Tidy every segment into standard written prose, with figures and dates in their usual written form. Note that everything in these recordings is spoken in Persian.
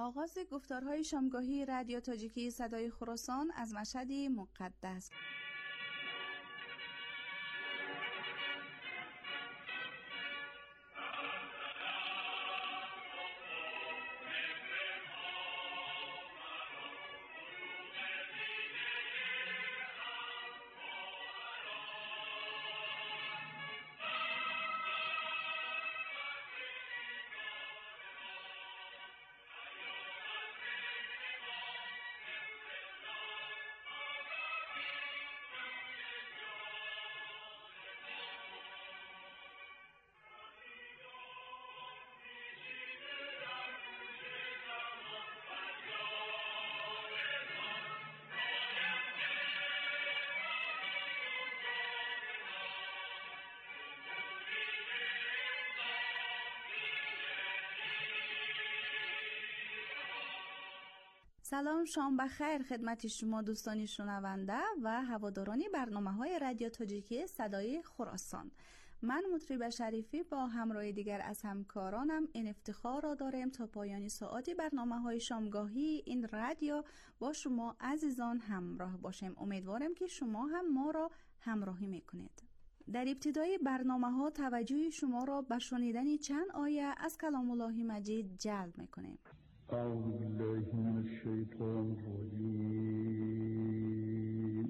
آغاز گفتارهای شامگاهی رادیو تاجیکی صدای خراسان از مشهد مقدس. سلام، شام بخیر خدمت شما دوستان شنونده و هواداران برنامه‌های رادیو تاجیکی صدای خراسان. من مطرب شریفی با همراه دیگر از همکارانم این افتخار را داریم تا پایان ساعت برنامه‌های شامگاهی این رادیو با شما عزیزان همراه باشیم. امیدوارم که شما هم ما را همراهی میکنید. در ابتدای برنامه‌ها توجه شما را به شنیدن چند آیه از کلام الله مجید جلب میکنیم. أعوذ بالله من الشيطان الرجيم.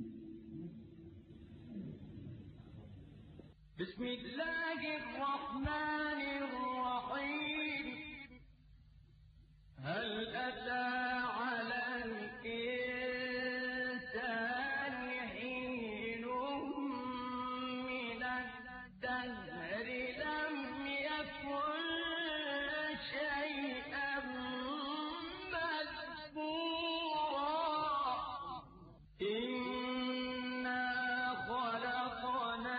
بسم الله الرحمن الرحيم. هل أتى على الإنسان حين من الدهر لم يكن شيئا إنا خلقنا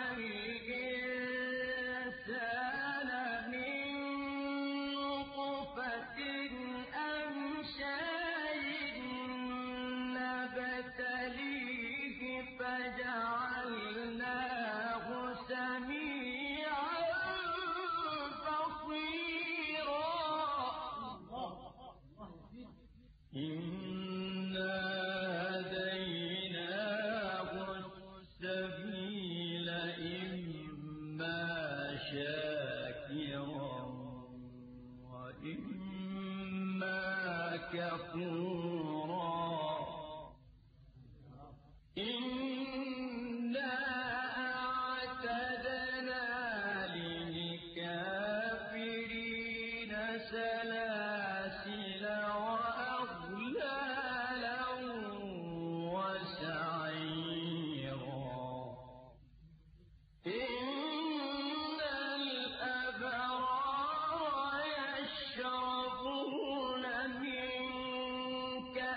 الإنسان من نطفة أمشاج نبتليه فجعلناه سميعا بصيرا. إنا هديناه السبيل إما شاكرا وإما كفورا. إنا أعتدنا للكافرين سلاسل وأغلالا وسعيرا. إن الأبرار يشربون من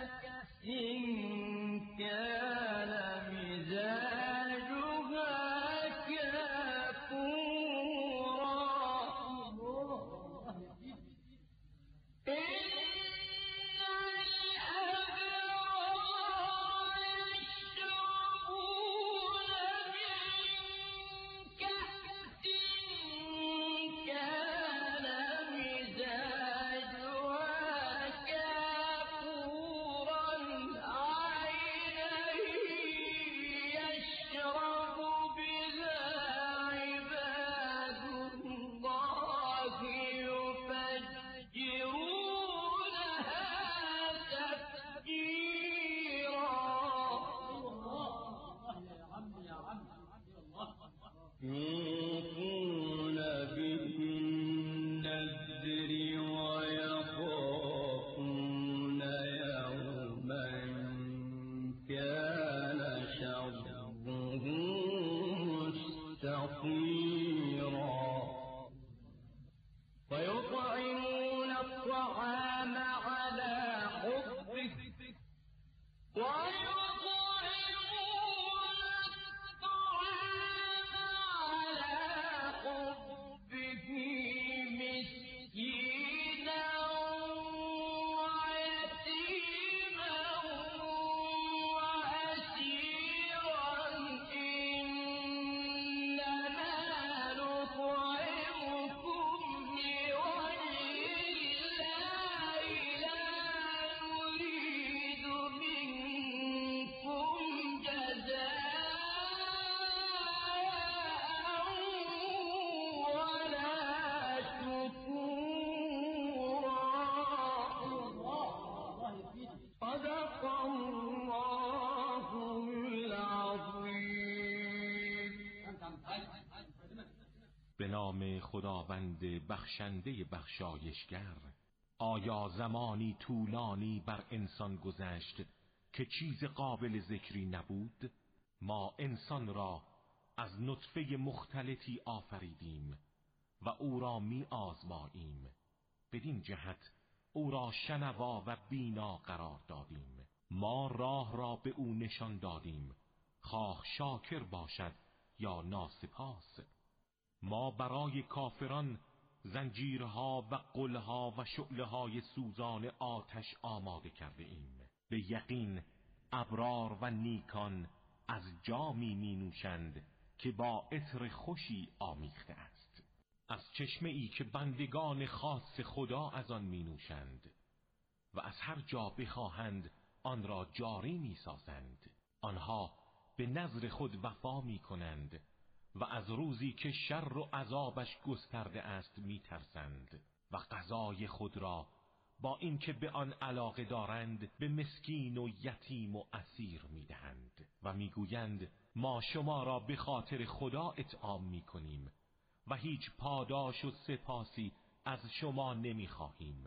نام خداوند بخشنده بخشایشگر. آیا زمانی طولانی بر انسان گذشت که چیز قابل ذکری نبود؟ ما انسان را از نطفه مختلطی آفریدیم و او را می آزماییم. بدین جهت او را شنوا و بینا قرار دادیم. ما راه را به او نشان دادیم، خواه شاکر باشد یا ناسپاس. ما برای کافران زنجیرها و غلها و شعله‌های سوزان آتش آماده کرده ایم. به یقین ابرار و نیکان از جامی می نوشند که با عطر خوشی آمیخته است، از چشمه ای که بندگان خاص خدا از آن می نوشند و از هر جا بخواهند آن را جاری می سازند. آنها به نذر خود وفا می کنند و از روزی که شر و عذابش گسترده است می ترسند و غذای خود را با اینکه به آن علاقه دارند به مسکین و یتیم و اسیر می دهند و می گویند ما شما را به خاطر خدا اطعام می کنیم و هیچ پاداش و سپاسی از شما نمی خواهیم.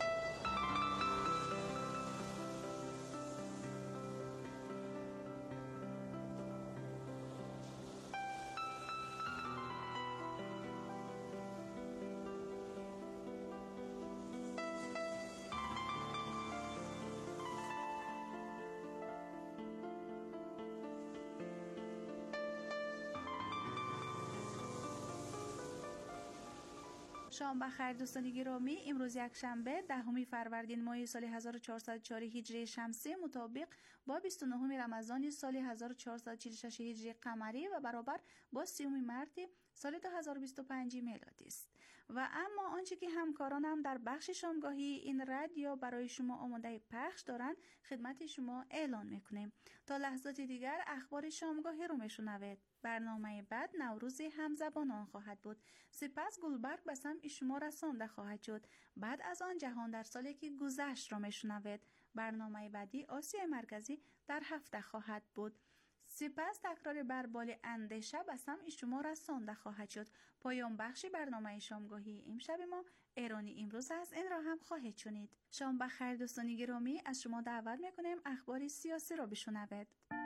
شام بخیر دوستان گرامی. امروز یک شنبه 10 فروردین ماه سال 1404 هجری شمسی مطابق با 29 رمضان سال 1446 هجری قمری و برابر با 30 مارس سال 2025 میلادی است. و اما آنچه که همکارانم در بخش شامگاهی این رادیو برای شما آماده پخش دارند خدمت شما اعلان میکنیم. تا لحظات دیگر اخبار شامگاهی رو میشنوید. برنامه بعد نوروز همزبانان خواهد بود. سپس گلبرگ به سمع شما رسانده خواهد شد. بعد از آن جهان در سالی که گذشت را میشنوید. برنامه بعدی آسیای مرکزی در هفته خواهد بود. سپس تکرار بربال اندیشه به سمع شما رسانده خواهد شد. پایان بخش برنامه شامگاهی امشب ما ایرانی امروز است. این را هم خواهید شنید. شام بخیر دوستان گرامی. از شما دعوت میکنیم اخبار سیاسی را بشنوید.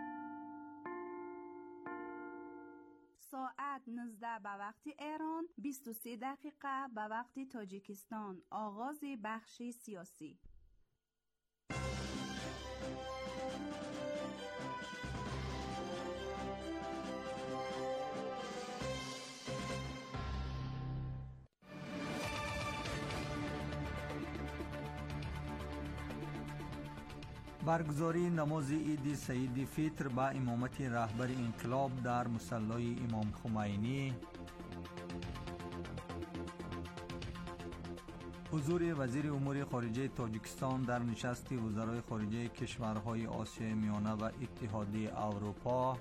ساعت 19 به وقت ایران، 23 دقیقه به وقت تاجیکستان. آغاز بخش سیاسی. برگزاری نماز عید سعید فطر با امامت رهبر انقلاب در مصلی امام خمینی، حضور وزیر امور خارجه تاجیکستان در نشست وزرای خارجه کشورهای آسیای میانه و اتحادیه اروپا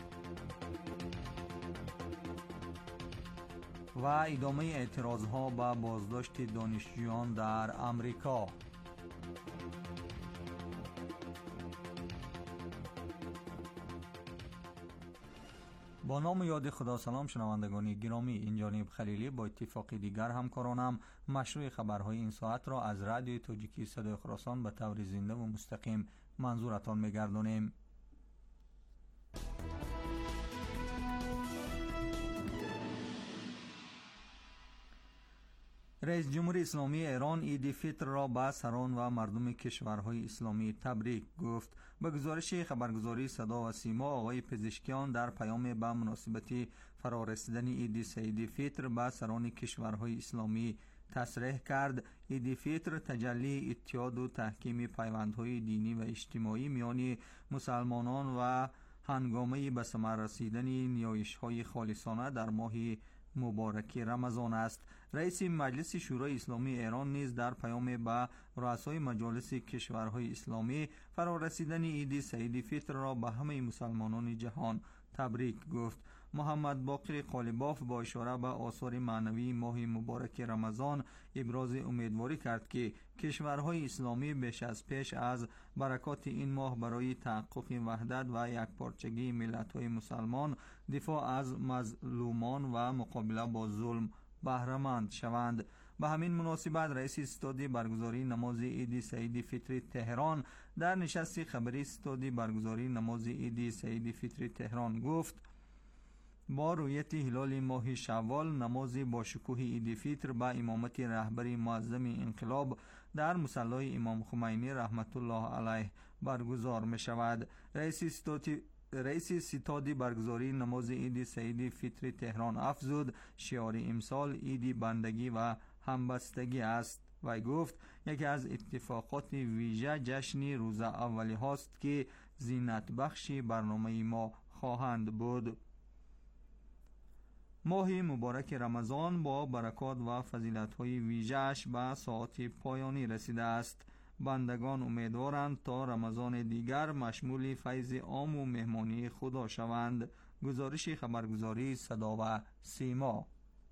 و ادامه اعتراضها به بازداشت دانشجویان در امریکا. با نام یاد خدا. سلام شنوندگان گرامی، این جانب خلیلی با اتفاق دیگر همکارانم مشروع خبرهای این ساعت را از رادیو تاجیکی صدای خراسان به طور زنده و مستقیم منظورتان می‌گردانیم. رئیس جمهوری اسلامی ایران عید فطر را به سران و مردم کشورهای اسلامی تبریک گفت. به گزارش خبرگزاری صدا و سیما، آقای پزشکیان در پیام به مناسبت فرارسیدن عید سعید فطر به سران کشورهای اسلامی تصریح کرد عید فطر تجلی اتحاد و تحکیم پیوندهای دینی و اجتماعی میان مسلمانان و هنگامه به ثمر رسیدن نیایش‌های خالصانه در ماه مبارک رمضان است. رئیس مجلس شورای اسلامی ایران نیز در پیام به رؤسای مجالس کشورهای اسلامی فرارسیدن عید سعید فطر را به همه مسلمانان جهان تبریک گفت. محمد باقر قالیباف با اشاره به آثار معنوی ماه مبارک رمضان ابراز امیدواری کرد که کشورهای اسلامی بیش از پیش از برکات این ماه برای تحقق وحدت و یکپارچگی ملت‌های مسلمان، دفاع از مظلومان و مقابله با ظلم بهره مند شوند. به همین مناسبت رئیس استادی برگزاری نماز عید سعید فطر تهران در نشست خبری استادی برگزاری نماز عید سعید فطر تهران گفت: با رویت هلال ماه شوال نماز با شکوه عید فطر به امامت رهبر معظم انقلاب در مصلی امام خمینی رحمت الله علیه برگزار می شود. رئیس ستاد برگزاری نماز عید سعید فطر تهران افزود شعار امسال عید بندگی و همبستگی است. وی گفت یکی از اتفاقات ویژه جشن روز اولی هاست که زینت بخش برنامه ما خواهند بود. ماه مبارک رمضان با برکات و فضیلت‌های ویژه‌اش به ساعت پایانی رسیده است. بندگان امیدوارند تا رمضان دیگر مشمول فیض عام و مهمانی خدا شوند. گزارش خبرگزاری صدا و سیما.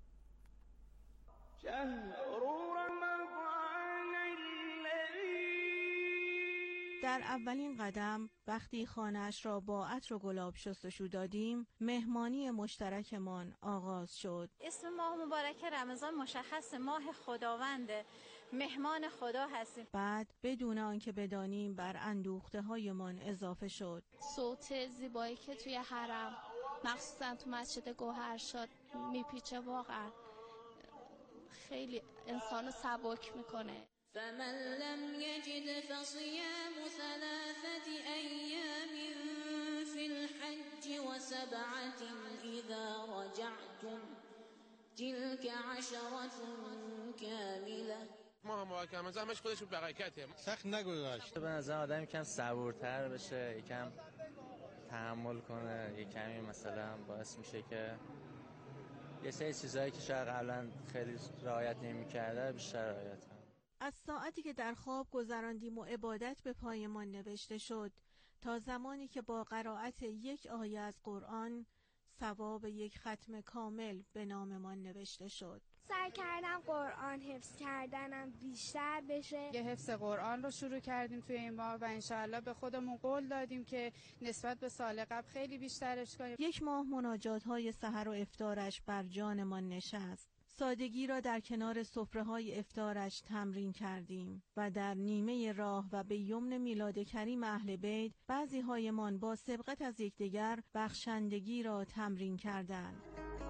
در اولین قدم وقتی خانه‌اش را با عطر و گلاب شستشو دادیم، مهمانی مشترکمان آغاز شد. اسم ماه مبارک رمضان مشخص، ماه خداونده، مهمان خدا هستیم. بعد بدون آنکه بدانیم بر اندوخته‌هایمان اضافه شد. صوت زیبایی که توی حرم مخصوصا تو مسجد گوهرشاد میپیچه، واقعا خیلی انسانو سبک میکنه. فمن لم يجد فصيام 3 أيام في الحج و7 إذا رجعتم تلك 10 كاملة. ماه مبارک رمضان همش خودش برکته، سخت نگذشت. به نظر آدم یکم صبورتر بشه، یکم تحمل کنه، یکمی مثلا باعث میشه که یه سری چیزایی که شاید قبلا خیلی رعایت نمی‌کرده بیشتر رعایت کنه. از ساعتی که در خواب گذراندیم و عبادت به پایمان نوشته شد تا زمانی که با قرائت یک آیه از قرآن ثواب یک ختم کامل به ناممان نوشته شد. سعی کردم قرآن حفظ کردنم بیشتر بشه. یه حفظ قرآن رو شروع کردیم توی این ماه و انشاءالله به خودمون قول دادیم که نسبت به سال قبل خیلی بیشترش کنیم. یک ماه مناجات‌های سحر و افطارش بر جانمان نشست. سادگی را در کنار سفره‌های افطارش تمرین کردیم و در نیمه راه و به یمن میلاد کریم اهل بیت بعضی‌هایمان با سبقت از یکدیگر بخشندگی را تمرین کردند.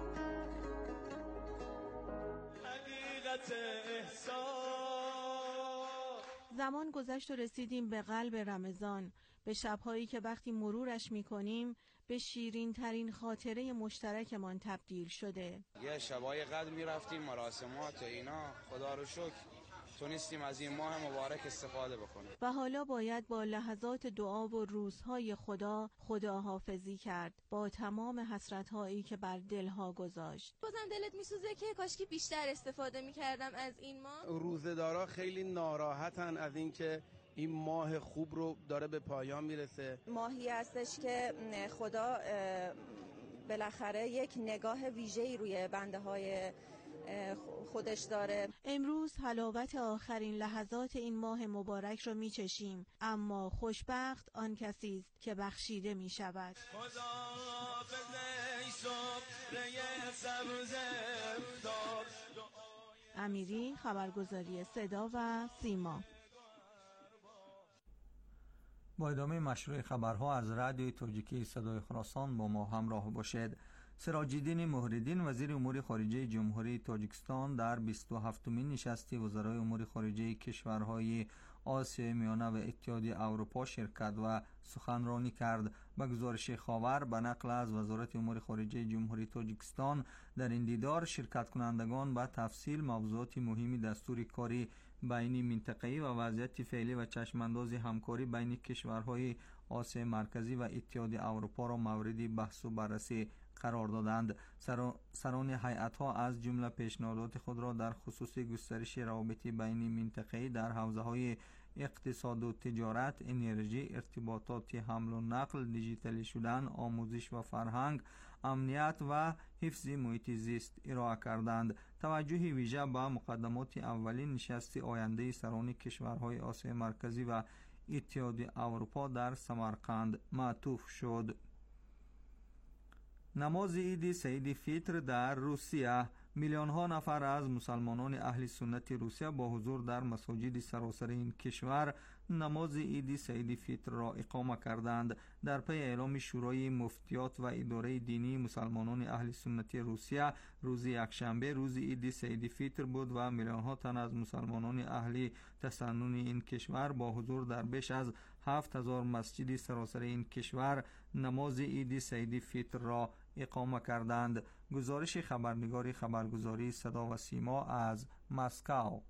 زمان گذشت و رسیدیم به قلب رمضان، به شب‌هایی که وقتی مرورش می‌کنیم به شیرین ترین خاطره مشترکمان تبدیل شده. یه شبای قدر می‌رفتیم مراسمات و اینا، خدا رو شکر تونستیم از این ماه مبارک استفاده بکنیم. و حالا باید با لحظات دعا و روزهای خداحافظی کرد با تمام حسرت‌هایی که بر دلها گذاشت. بازم دلت میسوزه که کاشکی بیشتر استفاده می‌کردم از این ماه. روزه‌دارا خیلی ناراحتن از اینکه این ماه خوب رو داره به پایان میرسه. ماهی هستش که خدا بالاخره یک نگاه ویژه‌ای روی بنده های خودش داره. امروز حلاوت آخرین لحظات این ماه مبارک رو میچشیم، اما خوشبخت آن کسی است که بخشیده میشود. امیری، خبرگزاری صدا و سیما. با ادامه مشروع خبرها از رادیوی تاجیکی صدای خراسان با ما همراه باشید. سراج الدین مهرالدین وزیر امور خارجه جمهوری تاجیکستان در 27مین نشست وزرای امور خارجه کشورهای آسیای میانه و اتحادیه اروپا شرکت و سخنرانی کرد. به گزارش خاور به نقل از وزارت امور خارجه جمهوری تاجیکستان، در این دیدار شرکت کنندگان به تفصیل موضوعات مهمی دستور کاری بین منطقه‌ای و وضعیت فعلی و چشمانداز همکاری بین کشورهای آسیای مرکزی و اتحادیه اروپا را مورد بحث و بررسی قرار دادند. سران هیئت‌ها از جمله پیشنهادات خود را در خصوص گسترش روابط بین منطقه‌ای در حوزه‌های اقتصاد و تجارت، انرژی، ارتباطات حمل و نقل، دیجیتالی شدن، آموزش و فرهنگ، امنیت و حفظ محیط زیست ارائه کردند. توجه ویژه به مقدمات اولین نشست آینده سران کشورهای آسیای مرکزی و اتحادیه اروپا در سمرقند معطوف شد. نماز عید سعید فطر در روسیه. میلیون ها نفر از مسلمانان اهل سنت روسیه با حضور در مساجد سراسر این کشور نماز عید سعید فطر را اقامه کردند. در پی اعلام شورای مفتیات و اداره دینی مسلمانان اهل سنت روسیه روز یکشنبه روز عید سعید فطر بود و میلیون ها تن از مسلمانان اهل تسنن این کشور با حضور در بیش از 7000 مسجد سراسر این کشور نماز عید سعید فطر را اقامه کردند. گزارش خبرنگار خبرگزاری صدا و سیما از مسکو.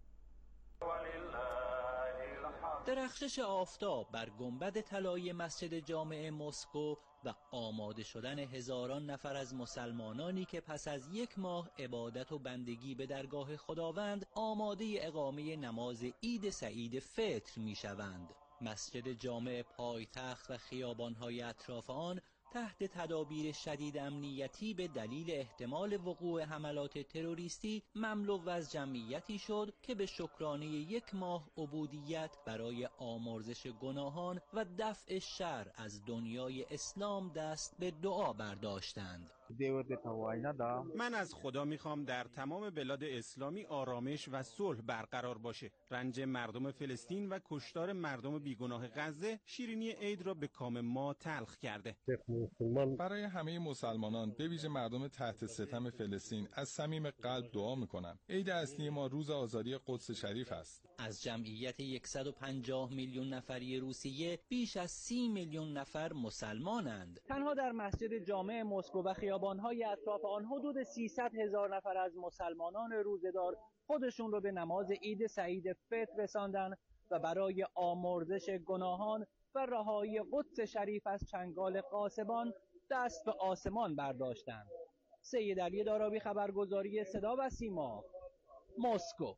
درخشش آفتاب بر گنبد طلایی مسجد جامع مسکو و آماده شدن هزاران نفر از مسلمانانی که پس از یک ماه عبادت و بندگی به درگاه خداوند آماده اقامه نماز عید سعید فطر می شوند. مسجد جامع پایتخت و خیابان‌های اطراف آن تحت تدابیر شدید امنیتی به دلیل احتمال وقوع حملات تروریستی مملو از جمعیتی شد که به شکرانه یک ماه عبودیت برای آمرزش گناهان و دفع شر از دنیای اسلام دست به دعا برداشتند. من از خدا میخوام در تمام بلاد اسلامی آرامش و صلح برقرار باشه. رنج مردم فلسطین و کشتار مردم بیگناه غزه شیرینی عید را به کام ما تلخ کرده. برای همه مسلمانان به ویژه مردم تحت ستم فلسطین از صمیم قلب دعا میکنم. عید اصلی ما روز آزادی قدس شریف است. از جمعیت 150 میلیون نفری روسیه بیش از 30 میلیون نفر مسلمانند. تنها در مسجد جامع مسکو و خیابان‌های اطراف آن حدود 300,000 نفر از مسلمانان روزه‌دار خودشون رو به نماز عید سعید فطر رساندن و برای آمرزش گناهان و رهایی قدس شریف از چنگال غاصبان دست به آسمان برداشتند. سید علی دارابی، خبرگزاری صدا و سیما، مسکو.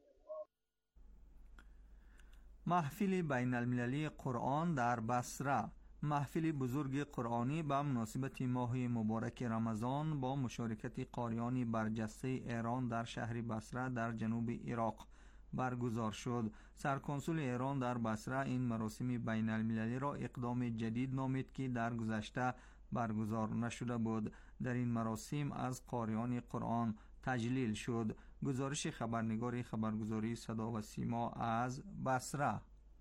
محفل بین المللی قرآن در بصره. محفل بزرگ قرآنی به مناسبت ماه مبارک رمضان با مشارکت قاریان برجسته ایران در شهر بصره در جنوب عراق برگزار شد. سرکنسول ایران در بصره این مراسم بین المللی را اقدام جدید نامید که در گذشته برگزار نشده بود. در این مراسم از قاریان قرآن تجلیل شد. گزارش خبرنگار خبرگزاری صدا و سیما از بصره.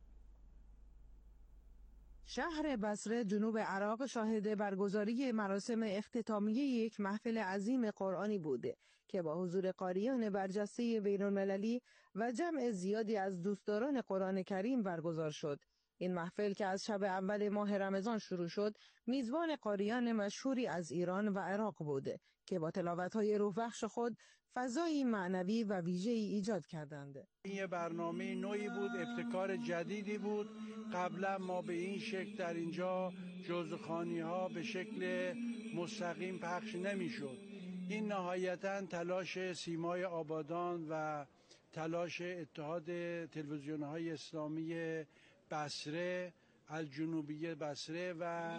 شهر بصره جنوب عراق شاهد برگزاری مراسم اختتامیه یک محفل عظیم قرآنی بود که با حضور قاریان برجسته بین‌المللی و جمع زیادی از دوستداران قرآن کریم برگزار شد. این محفل که از شب اول ماه رمضان شروع شد، میزبان قاریان مشهوری از ایران و عراق بود که با تلاوت‌های روح‌بخش خود فضایی معنوی و ویژه‌ای ایجاد کردند. این یه برنامه نوعی بود، ابتکار جدیدی بود. قبلا ما به این شکل در اینجا جزوخوانی‌ها به شکل مستقیم پخش نمی‌شد. این نهایتاً تلاش سیمای آبادان و تلاش اتحاد تلویزیون‌های اسلامی بصره، الجنوبیه بصره و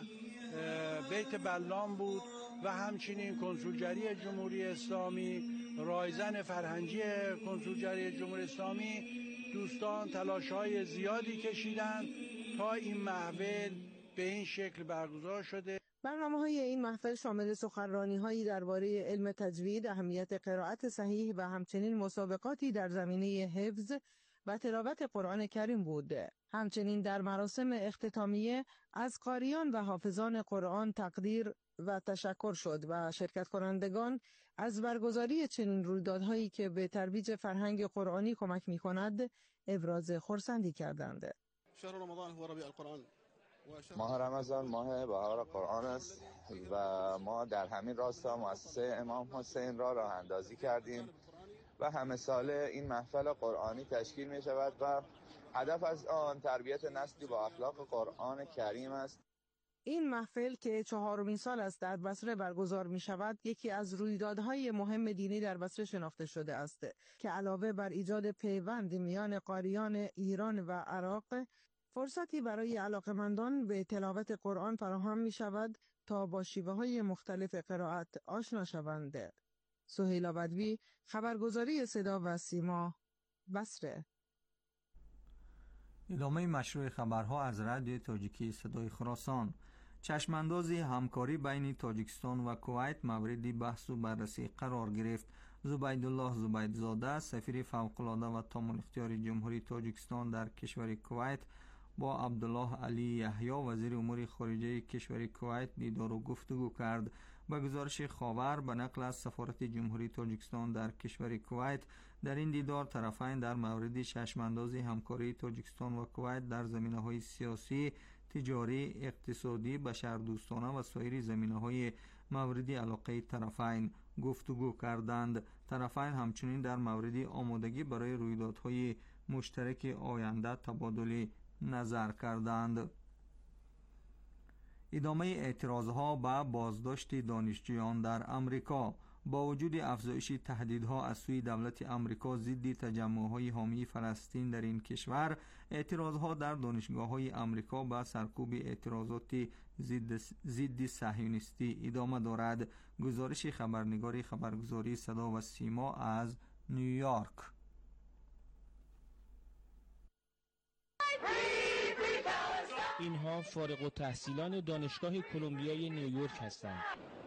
بیت بلان بود و همچنین کنسولگری جمهوری اسلامی، رایزن فرهنگی کنسولگری جمهوری اسلامی. دوستان تلاش‌های زیادی کشیدند تا این محفل به این شکل برگزار شده. برنامه‌های این محفل شامل سخنرانی‌هایی درباره علم تجوید، اهمیت قرائت صحیح و همچنین مسابقاتی در زمینه حفظ و تلاوت قرآن کریم بود. همچنین در مراسم اختتامیه از قاریان و حافظان قرآن تقدیر و تشکر شد و شرکت کنندگان از برگزاری چنین رویدادهایی که به ترویج فرهنگ قرآنی کمک می‌کند ابراز خرسندی کردند. شهر رمضان هو ربیع القرآن. ماه رمضان ماه بهار قرآن است و ما در همین راستا مؤسسه امام حسین را راه اندازی کردیم و همه ساله این محفل قرآنی تشکیل می شود و هدف از آن تربیت نسلی با اخلاق قرآن کریم است. این محفل که 4مین سال است در بصره برگزار می شود، یکی از رویدادهای مهم دینی در بصره شناخته شده است که علاوه بر ایجاد پیوند میان قاریان ایران و عراق، فرصتی برای علاقمندان به تلاوت قرآن فراهم می شود تا با شیوه های مختلف قرائت آشنا شوند. سهیلا بدوی، خبرگزاری صدا و سیما، بصره. ادامه مشروع خبرها از رادیو تاجیکی صدای خراسان. چشماندازی همکاری بین تاجیکستان و کویت موردی بحث و بررسی قرار گرفت. زبیدالله زبیدزاده، سفیر فوق‌العاده و تمام اختیاری جمهوری تاجیکستان در کشور کویت، با عبدالله علی یحیی، وزیر امور خارجه کشور کویت دیدار و گفتگو کرد. به گزارش خاور به نقل از سفارت جمهوری تاجیکستان در کشور کویت، در این دیدار طرفین در مورد چشماندازی همکاری تاجیکستان و کویت در زمینه‌های سیاسی، تجاری، اقتصادی، بشردوستانه و سایر زمینه‌های مورد علاقه طرفین گفتگو کردند. طرفین همچنین در مورد آمادگی برای رویدادهای مشترک آینده تبادل نظر کردند. ادامه اعتراضها به بازداشت دانشجویان در امریکا. با وجود افزایش تهدیدها از سوی دولت امریکا ضد تجمع‌های حامی فلسطین در این کشور، اعتراضها در دانشگاه‌های امریکا به سرکوب اعتراضات ضد صهیونیستی ادامه دارد. گزارش خبرنگار خبرگزاری صدا و سیما از نیویورک. اینها فارغ التحصیلان دانشگاه کلمبیای نیویورک هستند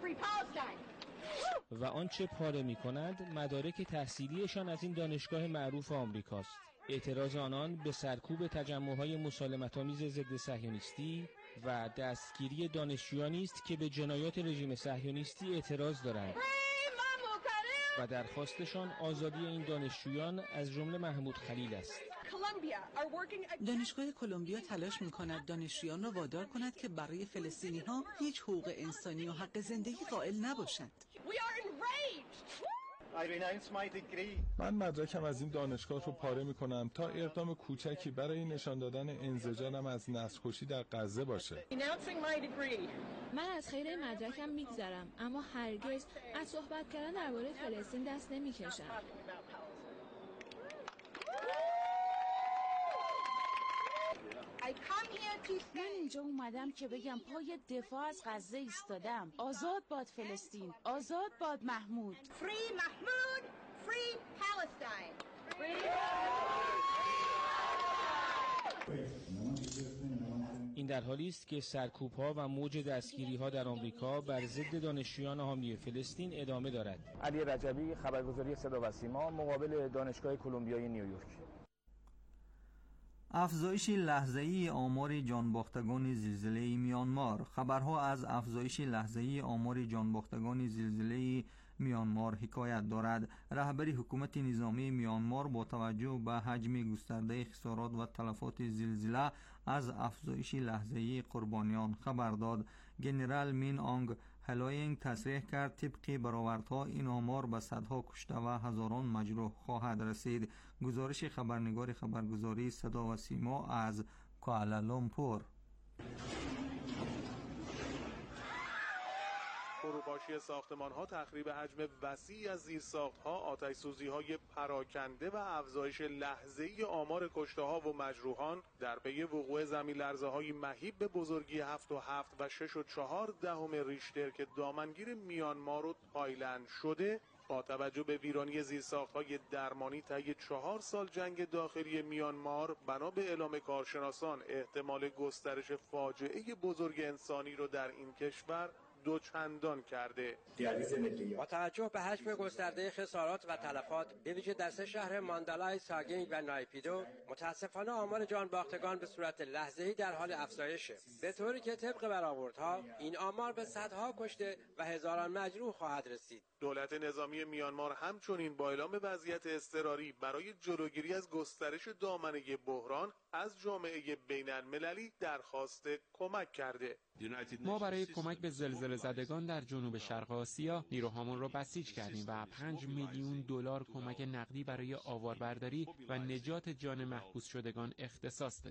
و آنچه پاره می‌کند مدارک تحصیلیشان از این دانشگاه معروف آمریکاست. اعتراض آنان به سرکوب تجمع‌های مسالمت‌آمیز ضد صهیونیستی و دستگیری دانشجویانی است که به جنایات رژیم صهیونیستی اعتراض دارند و درخواستشان آزادی این دانشجویان از جمله محمود خلیل است. دانشگاه کلمبیا تلاش می‌کند دانشجویان را وادار کند که برای فلسطینی‌ها هیچ حقوق انسانی و حق زندگی قائل نباشند. من مدرکم از این دانشگاه رو پاره می‌کنم تا اقدام کوچکی برای نشان دادن انزجارم از نسل‌کشی در غزه باشه. من از خیر مدرکم میگذرم، اما هرگز از صحبت کردن درباره فلسطین دست نمی‌کشم. من اینجا اومدم که بگم پای دفاع از غزه ایستادم. آزاد باد فلسطین، آزاد باد محمود. Free Mahmoud, free Palestine. این در حالی است که سرکوب‌ها و موج دستگیری‌ها در آمریکا بر ضد دانشجویان حامی فلسطین ادامه دارد. علی رجبی، خبرگزاری صدا و سیما، مقابل دانشگاه کلمبیای نیویورک. افزایش لحظه‌ای آمار جانباختگان زلزله میانمار. خبرها از افزایش لحظه‌ای آمار جانباختگان زلزله میانمار حکایت دارد. رهبر حکومت نظامی میانمار با توجه به حجم گسترده خسارات و تلفات زلزله از افزایش لحظه‌ای قربانیان خبر داد. ژنرال مین آنگ هلاینگ تصریح کرد طبق برآوردها این آمار به صدها کشته و هزاران مجروح خواهد رسید. گزارش خبرنگار خبرگزاری صدا و سیما از کوالالامپور. فروپاشی ساختمان‌ها، تخریب حجم وسیعی از زیرساخت‌ها، آتش‌سوزی‌های پراکنده و افزایش لحظه‌ای آمار کشته‌ها و مجروحان در پی وقوع زمین‌لرزه‌های مهیب به بزرگی 7.7 و 6.4 ریشتر که دامنگیر میانمار و تایلند شده، با توجه به ویرانی زیرساخت‌های درمانی طی 4 سال جنگ داخلی میانمار، بنا به اعلام کارشناسان احتمال گسترش فاجعه بزرگ انسانی رو در این کشور دوچندان کرده. با توجه به حجم گسترده خسارات و تلفات به ویژه در 3 شهر ماندالای، ساگینگ و نایپیدو، متاسفانه آمار جانباختگان به صورت لحظه‌ای در حال افزایشه، به طوری که طبق برآوردها این آمار به صدها کشته و هزاران مجروح خواهد رسید. دولت نظامی میانمار همچنین با اعلام وضعیت اضطراری برای جلوگیری از گسترش دامنه بحران از جامعه بین‌المللی درخواست کمک کرده. ما برای کمک به زلزله زدگان در جنوب شرق آسیا نیروهامون رو بسیج کردیم و 5 میلیون دلار کمک نقدی برای آواربرداری و نجات جان محبوس شدگان اختصاص دادیم.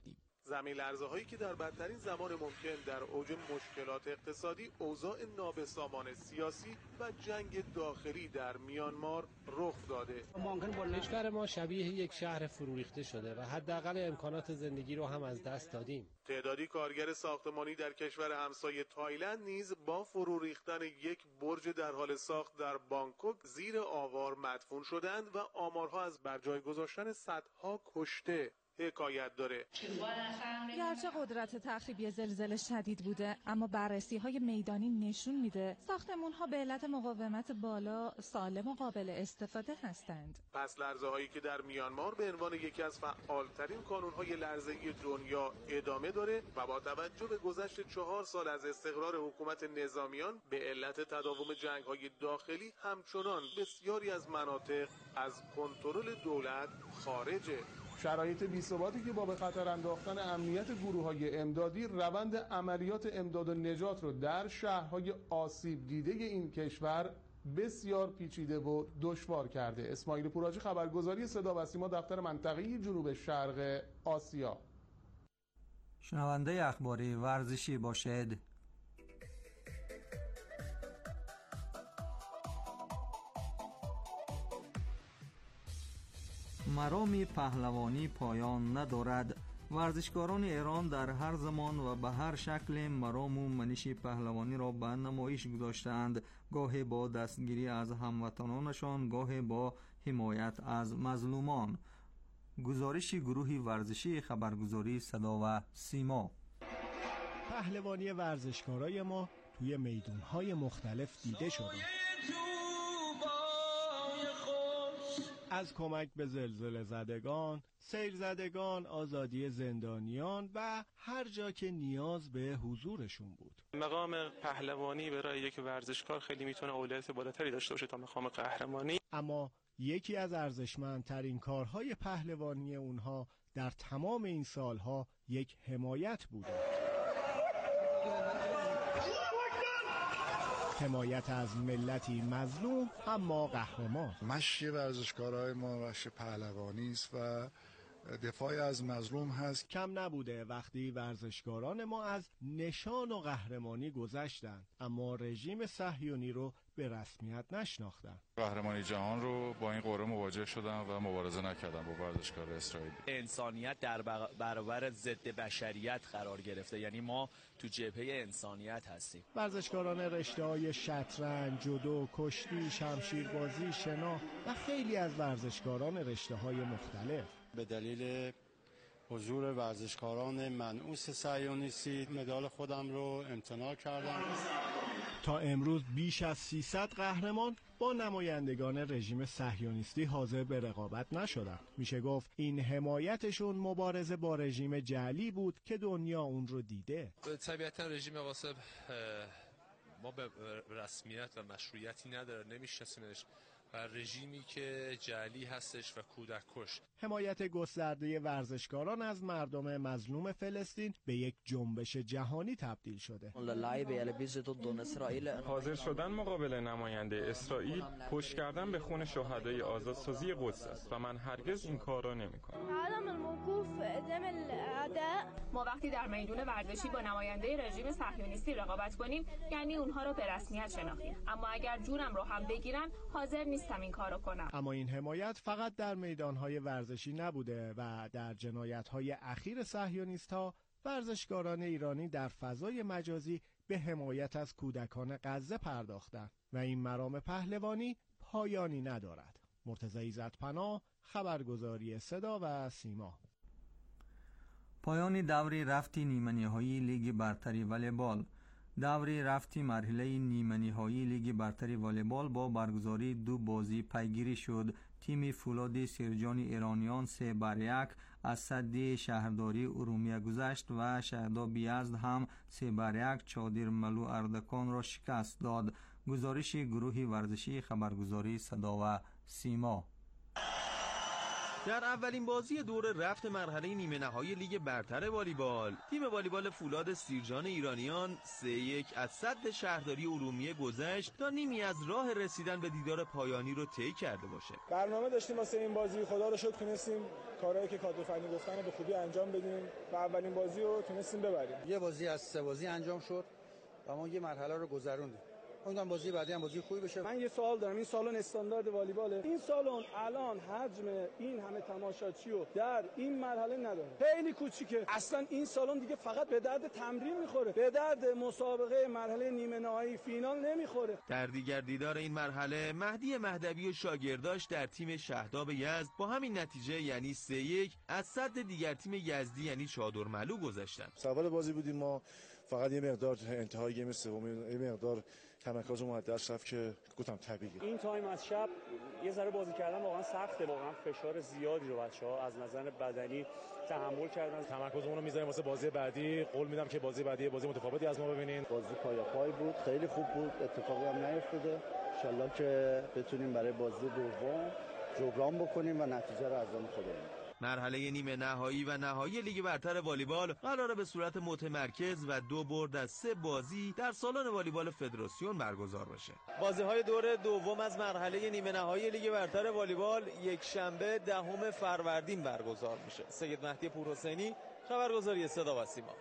زمین‌لرزه‌هایی که در بدترین زمان ممکن در اوج مشکلات اقتصادی، اوضاع نابسامان سیاسی و جنگ داخلی در میانمار رخ داده. کشور ما شبیه یک شهر فروریخته شده و حداقل امکانات زندگی رو هم از دست دادیم. تعدادی کارگر ساختمانی در کشور همسایه تایلند نیز با فرو ریختن یک برج در حال ساخت در بانکوک زیر آوار مدفون شدند و آمارها از برجای گذاشتن صدها کشته حکایت داره. گرچه قدرت تخریبی زلزله شدید بوده، اما بررسی‌های میدانی نشون میده ساختمان‌ها به علت مقاومت بالا سالم و قابل استفاده هستند. پس لرزه‌هایی که در میانمار به عنوان یکی از فعالترین کانون‌های لرزه‌ای دنیا ادامه داره و با توجه به گذشت 4 سال از استقرار حکومت نظامیان به علت تداوم جنگ‌های داخلی همچنان بسیاری از مناطق از کنترل دولت خارجه. شرایط بی‌ثباتی که با به خطر انداختن امنیت گروه‌های امدادی روند عملیات امداد و نجات رو در شهرهای آسیب دیده این کشور بسیار پیچیده و دشوار کرده. اسماعیل پوراجی، خبرگزاری صدا و سیما، دفتر منطقه‌ای جنوب شرق آسیا. شنونده اخباری ورزشی باشد. مرام پهلوانی پایان ندارد. ورزشکاران ایران در هر زمان و به هر شکل مرام و منش پهلوانی را به نمایش گذاشتند، گاهی با دستگیری از هموطنانشان، گاهی با حمایت از مظلومان. گزارش گروه ورزشی خبرگزاری صدا و سیما. پهلوانی ورزشکارای ما توی میدان‌های مختلف دیده شده. از کمک به زلزله زدگان، سیل زدگان، آزادی زندانیان و هر جا که نیاز به حضورشون بود. مقام پهلوانی برای یک ورزشکار خیلی میتونه اولویت بالاتری داشته باشه تا مقام قهرمانی. اما یکی از ارزشمندترین کارهای پهلوانی اونها در تمام این سالها یک حمایت بوده. حمایت از ملتی مظلوم اما قهرمان. مشی ورزشکارای ما مشی پهلوانی است و دفاع از مظلوم هست. کم نبوده وقتی ورزشکاران ما از نشان و قهرمانی گذشتند اما رژیم صهیونی رو به رسمیت نشناختند. قهرمانی جهان رو با این قرعه مواجه شدن و مبارزه نکردن با ورزشکار اسرائیلی. انسانیت در برابر ضد بشریت قرار گرفته، یعنی ما تو جبهه انسانیت هستیم. ورزشکاران رشته‌های شطرنج، جودو، کشتی، شمشیربازی، شنا و خیلی از ورزشکاران رشته‌های مختلف به دلیل حضور ورزشکاران منعوس صهیونیستی مدال خودم رو امتناع کردم. تا امروز بیش از 300 قهرمان با نمایندگان رژیم صهیونیستی حاضر به رقابت نشدند. میشه گفت این حمایتشون مبارزه با رژیم جعلی بود که دنیا اون رو دیده. طبیعتا رژیم غاصب ما به رسمیت و مشروعیتی نداره، نمیشناسیمش و رژیمی که جعلی هستش و کودک کش. حمایت گسترده ورزشکاران از مردم مظلوم فلسطین به یک جنبش جهانی تبدیل شده. حاضر شدن مقابل نماینده اسرائیل پشت کردن به خون شهدای آزادسازی قدس است و من هرگز این کار را نمی‌کنم. ما وقتی در میدان ورزشی با نماینده رژیم صهیونیستی رقابت کنیم یعنی اونها رو به رسمیت شناختیم، اما اگر جونم رو هم بگیرن حاضر نیستم این کارو کنم. اما این حمایت فقط در میدان‌های ورزشی نبوده و در جنایت‌های اخیر صهیونیست‌ها ورزشکاران ایرانی در فضای مجازی به حمایت از کودکان غزه پرداختند و این مرام پهلوانی پایانی ندارد. مرتضی عزت‌پناه، خبرگزاری صدا و سیما. پایان دوره رفتی نیمه‌نهایی لیگ برتری والیبال. دوره رفتی مرحله نیمه‌نهایی لیگ برتری والیبال با برگزاری 2 بازی پیگیری شد. تیم فولاد سرجان ایرانیان 3-1 از سد شهرداری ارومیه گذشت و شهرداب یزد هم 3-1 چادر ملو اردکان را شکست داد. گزارش گروه ورزشی خبرگزاری صدا و سیما. در اولین بازی دور رفت مرحله نیمه نهایی لیگ برتر والیبال، تیم والیبال فولاد سیرجان ایرانیان 3-1 از سد شهرداری ارومیه گذشت تا نیمی از راه رسیدن به دیدار پایانی رو طی کرده باشه. برنامه داشتیم واسه این بازی، خدا رو شکر تونستیم کارهایی که کادر فنی گفتن رو به خوبی انجام بدیم و اولین بازی رو تونستیم ببریم. یه بازی از 3 بازی انجام شد و ما یه مرحله رو گذروندیم. امیدوارم بازی بعدی هم بازی خوبی بشه. من یه سوال دارم، این سالن استاندارد والیباله، این سالن الان حجم این همه تماشاچی رو در این مرحله نداره، خیلی کوچیکه. اصلا این سالن دیگه فقط به درد تمرین میخوره، به درد مسابقه مرحله نیمه نهایی فینال نمیخوره. در دیگر دیدار این مرحله مهدی مهدوی و شاگرداش در تیم شهداب یزد با همین نتیجه یعنی 3-1 از سد دیگر تیم یزدی یعنی چادرملو گذشتن. سوال بازی بودیم ما، فقط یه مقدار انتهای گیم سوم یه مقدار تمرکزمون از دست رفت که گفتم طبیعیه. این تایم از شب یه ذره بازی کردن واقعا سخته، واقعا فشار زیادی رو بچه‌ها از نظر بدنی تحمل کردن. تمرکزمون رو میذاریم واسه بازی بعدی، قول میدم که بازی بعدی بازی متفاوتی از ما ببینین. بازی پای بود، خیلی خوب بود، اتفاقی هم نیفتاده. ان شاءالله که بتونیم برای بازی دوم جبران بکنیم و نتیجه رو از آن خودمون. مرحله نیمه نهایی و نهایی لیگ برتر والیبال قراره به صورت متمرکز و 2 برد از 3 بازی در سالن والیبال فدراسیون برگزار بشه. بازی‌های دور دوم از مرحله نیمه نهایی لیگ برتر والیبال یک شنبه 10 فروردین برگزار میشه. سید مهدی پورحسینی، خبرگزاری صدا و سیما.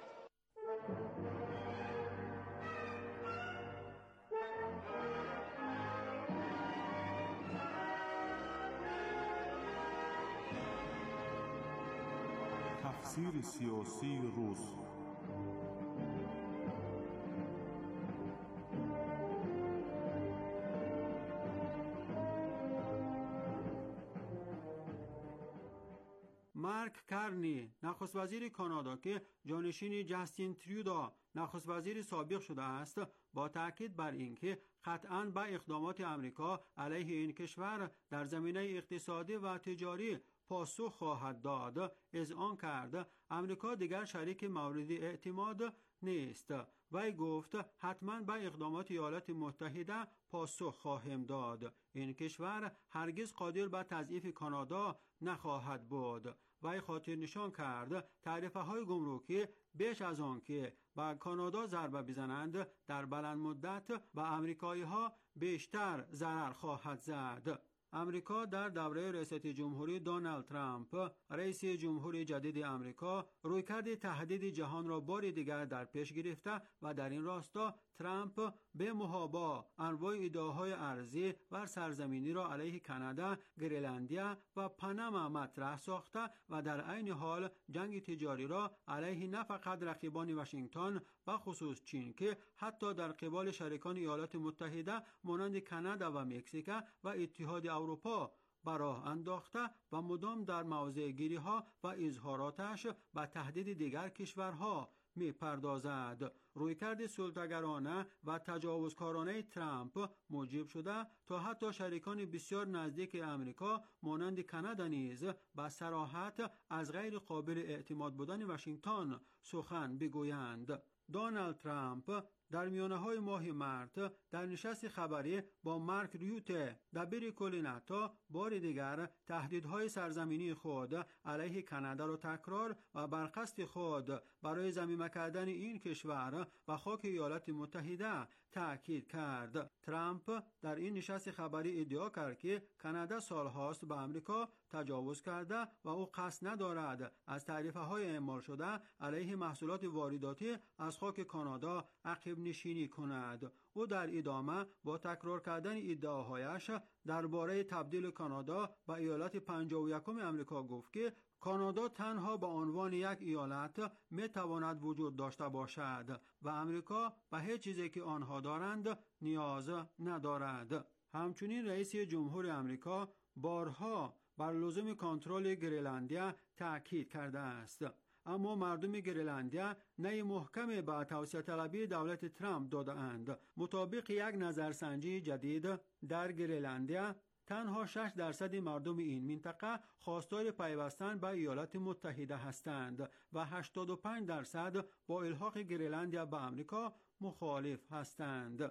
تفسیر سیاسی روز. مارک کارنی، نخست وزیر کانادا که جانشین جاستین تریودا نخست وزیر سابق شده است، با تاکید بر اینکه قطعاً با اقدامات آمریکا علیه این کشور در زمینه اقتصادی و تجاری پاسخ خواهد داد، اذعان کرد آمریکا دیگر شریک مورد اعتماد نیست. وی گفت حتما با اقدامات ایالات متحده پاسخ خواهیم داد. این کشور هرگز قادر به تضعیف کانادا نخواهد بود. وی خاطر نشان کرد تعرفه‌های گمرکی بیش از آن که با کانادا ضربه بزنند در بلند مدت و آمریکایی‌ها بیشتر ضرر خواهد زد. امریکا در دوره ریاست جمهوری دونالد ترامپ رئیس جمهوری جدید امریکا رویکرد تهدید جهان را بار دیگر در پیش گرفته و در این راستا ترامپ به محابا انواع ایده‌های ارضی و سرزمینی را علیه کانادا، گرینلندیا و پاناما مطرح ساخته و در عین حال جنگ تجاری را علیه نه فقط رقیبان واشنگتن و خصوص چین که حتی در قبال شریکان ایالات متحده مانند کانادا و مکزیک و اتحاد اروپا براه انداخته و مدام در موضع گیری ها و اظهاراتش و تهدید دیگر کشورها می پردازد. رویکرد سلطه‌گرانه و تجاوزکارانه ترامپ موجب شده تا حتی شریکان بسیار نزدیک امریکا مانند کانادا نیز با صراحت از غیر قابل اعتماد بودن واشنگتن سخن بگویند. دونالد ترامپ در میانه‌های ماه مارس در نشست خبری با مارک ریوته دبیر کل ناتو بار دیگر تهدیدهای سرزمینی خود علیه کانادا را تکرار و بر قصد خود برای ضمیمه کردن این کشور و خاک ایالات متحده تأکید کرد. ترامپ در این نشست خبری ادعا کرد که کانادا سالهاست به آمریکا تجاوز کرده و او قصد ندارد از تعرفه‌های اعمال شده علیه محصولات وارداتی از خاک کانادا عقب نشینی کند. او در ادامه با تکرار کردن ادعاهایش درباره تبدیل کانادا به ایالت 51 آمریکا گفت که کانادا تنها به عنوان یک ایالت می تواند وجود داشته باشد و آمریکا به هیچ چیزی که آنها دارند نیاز ندارد. همچنین رئیس جمهور آمریکا بارها بر لزوم کنترل گرینلندیا تاکید کرده است. اما مردم گرینلندیا نه محکم به توسعه طلبی دولت ترامپ دادند. مطابق یک نظرسنجی جدید در گرینلندیا تنها 6% مردم این منطقه خواستار پیوستن به ایالات متحده هستند و 85% با الحاق گرینلندیا به آمریکا مخالف هستند.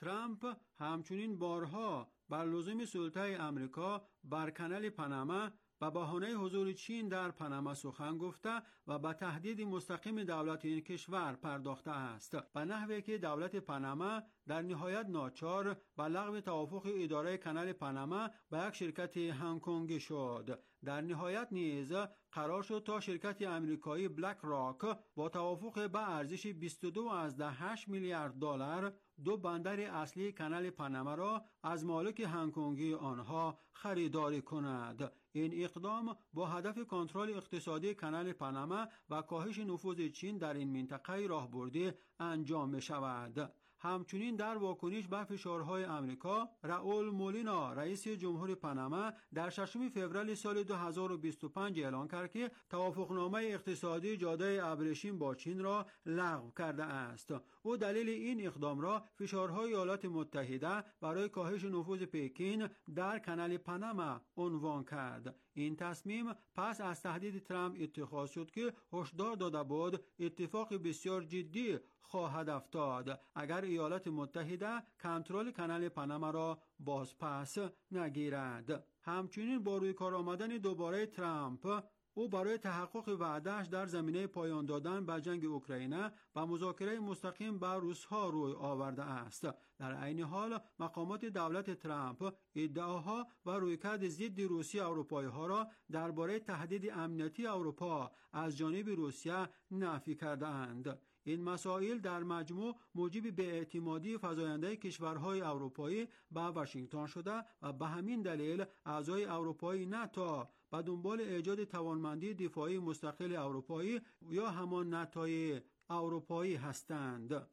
ترامپ همچنین بارها بر لزوم سلطه آمریکا بر کانال پاناما و بهانه حضور چین در پاناما سخن گفته و به تهدید مستقیم دولت این کشور پرداخته است، به نحوی که دولت پاناما در نهایت ناچار به لغو توافق اداره کانال پاناما به یک شرکت هنگ کنگی شد. در نهایت نیز قرار شد تا شرکت آمریکایی بلک راک با توافق به ارزش 22.8 میلیارد دلار دو بندر اصلی کانال پاناما را از مالک هنگ کنگی آنها خریداری کند. این اقدام با هدف کنترل اقتصادی کانال پاناما و کاهش نفوذ چین در این منطقه راهبردی انجام می شود. همچنین در واکنش به فشارهای آمریکا، راول مولینا رئیس جمهور پاناما در 6 فوریه سال 2025 اعلام کرد که توافقنامه اقتصادی جاده ابریشم با چین را لغو کرده است. او دلیل این اقدام را فشارهای ایالات متحده برای کاهش نفوذ پکین در کانال پاناما عنوان کرد. این تصمیم پس از تهدید ترامپ اتخاذ شد که هشدار داده بود اتفاق بسیار جدی خواهد افتاد اگر ایالات متحده کنترل کانال پاناما را بازپس نگیرد. همچنین با روی کار آمدن دوباره ترامپ، او برای تحقق وعده‌اش در زمینه پایان دادن به جنگ اوکراین و مذاکره مستقیم با روس‌ها روی آورده است. در عین حال مقامات دولت ترامپ ادعاها و رویکرد ضد روسی اروپایی‌ها را درباره تهدید امنیتی اروپا از جانب روسیه نفی کرده‌اند. این مسائل در مجموع موجب بی‌اعتمادی فزاینده کشورهای اروپایی به واشنگتن شده و به همین دلیل اعضای اروپایی ناتو به دنبال ایجاد توانمندی دفاعی مستقل اروپایی یا همان ناتوی اروپایی هستند.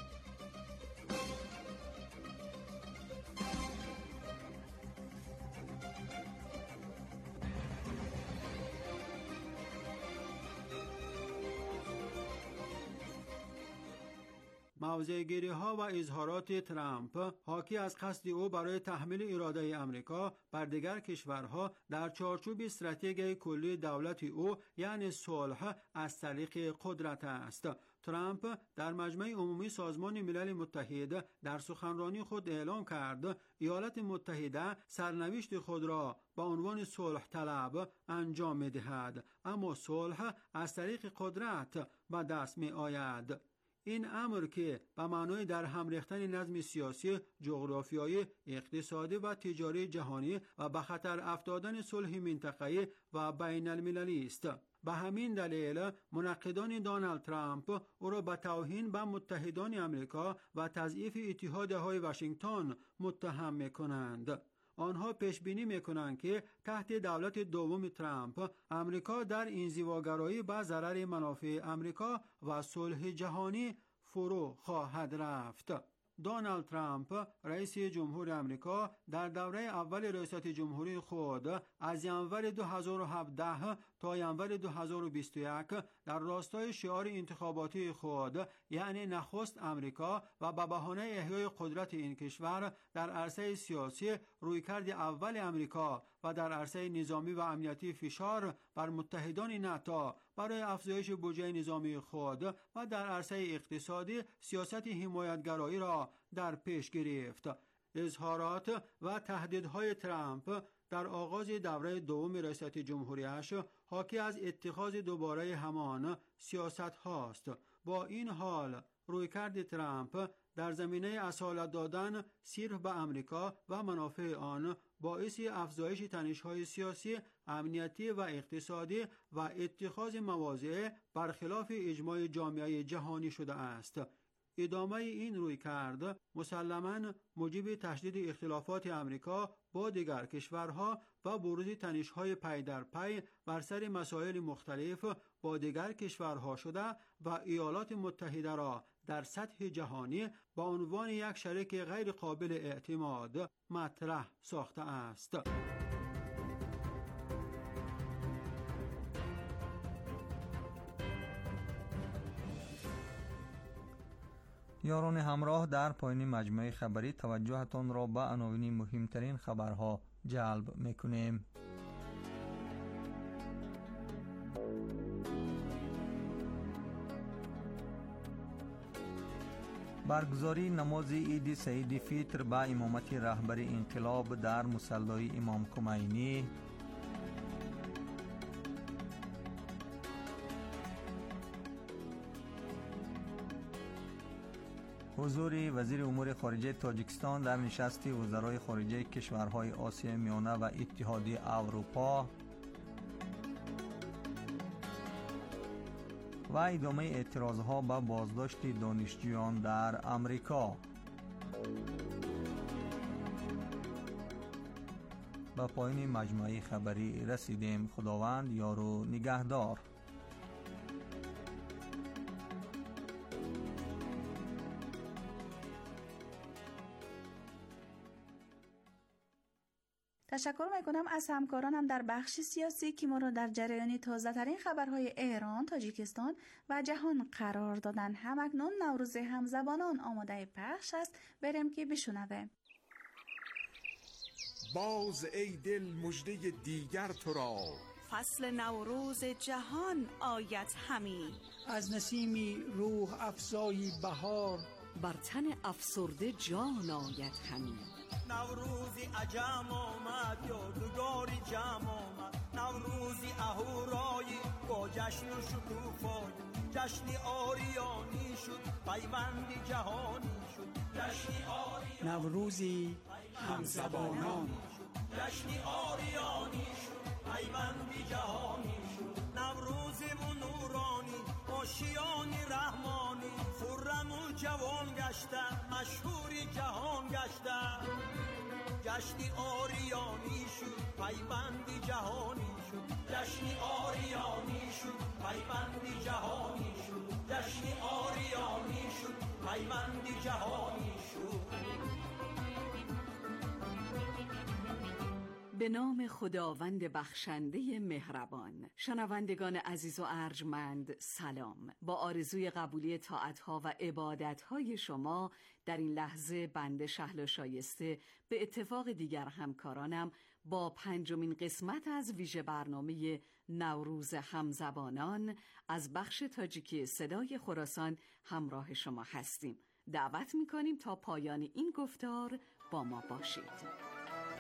موضع‌گیری‌ها و اظهارات ترامپ حاکی از قصد او برای تحمیل اراده آمریکا بر دیگر کشورها در چارچوب استراتژی کلی دولت او یعنی صلح از طریق قدرت است. ترامپ در مجمع عمومی سازمان ملل متحد در سخنرانی خود اعلام کرد ایالات متحده سرنوشت خود را با عنوان صلح طلب انجام می‌دهد، اما صلح از طریق قدرت به دست می‌آید. این امر که به معنای در هم ریختن نظم سیاسی، جغرافیایی، اقتصادی و تجاری جهانی و به خطر افتادن صلح منطقه‌ای و بین المللی است. به همین دلیل منقدان دونالد ترامپ او را به توهین به متحدان آمریکا و تضعیف اتحادهای واشنگتن متهم می‌کنند. آنها پیش بینی می‌کنند که تحت دولت دوم ترامپ آمریکا در انزواگرایی به ضرر منافع آمریکا و صلح جهانی فرو خواهد رفت. دونالد ترامپ رئیس جمهور آمریکا در دوره اول ریاست جمهوری خود از ینور 2017 تا ینور 2021 در راستای شعار انتخاباتی خود یعنی نخست آمریکا و به بهانه احیای قدرت این کشور در عرصه سیاسی رویکرد اول آمریکا و در عرصه نظامی و امنیتی فشار بر متحدان ناتو برای افزایش بودجه نظامی خود و در عرصه اقتصادی سیاست حمایتگرایی را در پیش گرفت. اظهارات و تهدیدهای ترامپ در آغاز دوره دوم ریاست جمهوریش حاکی از اتخاذ دوباره همان سیاست هاست. با این حال رویکرد ترامپ در زمینه اصالت دادن صرف به آمریکا و منافع آن باعث افزایش تنش‌های سیاسی، امنیتی و اقتصادی و اتخاذ مواضع برخلاف اجماع جامعه جهانی شده است. ادامه این رویکرد مسلماً موجب تشدید اختلافات آمریکا با دیگر کشورها و بروز تنش‌های پی در پی بر سر مسائل مختلف با دیگر کشورها شده و ایالات متحده را در سطح جهانی با عنوان یک شریک غیر قابل اعتماد مطرح ساخته است. یاران همراه، در پایین مجموعه خبری توجهتان را به عناوین مهمترین خبرها جلب می‌کنیم. برگزاری نماز عید سعید فطر با امامت رهبر انقلاب در مصلی امام خمینی، حضور وزیر امور خارجه تاجیکستان در نشست وزرای خارجه کشورهای آسیا میانه و اتحادیه اروپا و ادامه اعتراضها به بازداشت دانشجویان در امریکا. به پایان مجموعه خبری رسیدیم. خداوند یار و نگهدار. تشکر میکنم از همکارانم در بخش سیاسی که ما را در جریان تازه ترین خبرهای ایران، تاجیکستان و جهان قرار دادن. همکنون نوروز همزبانان آماده پخش است، بریم که بشنوه. باز ای دل مژده دیگر تو را، فصل نوروز جهان آید همی. از نسیمی روح افزای بهار، بر تن افسرده جان آید همی. نوروزی عجم آمد، یادگاری جمع آمد. نوروزی اهورایی با جشن و شکوفای، جشنی آریانی شد پیوندی جهانی شد. جشنی آریانی، نوروزی همزبانان، جشنی آریانی شد پیوندی جهانی شد. نوروزی و نورانی آشیانی رحمانی، خرم و جوان گشتن مشهوری جهان گشتن. جشنی آریانی شد پیوندی جهانی شد. جشنی آریانی شد پیوندی جهانی شد. جشنی آریانی شد پیوندی جهانی شد. به نام خداوند بخشنده مهربان. شنوندگان عزیز و ارجمند سلام. با آرزوی قبولی طاعت‌ها و عبادت‌های شما در این لحظه بنده شهلا شایسته به اتفاق دیگر همکارانم با 5مین قسمت از ویژه برنامه نوروز همزبانان از بخش تاجیکی صدای خراسان همراه شما هستیم. دعوت می‌کنیم تا پایان این گفتار با ما باشید.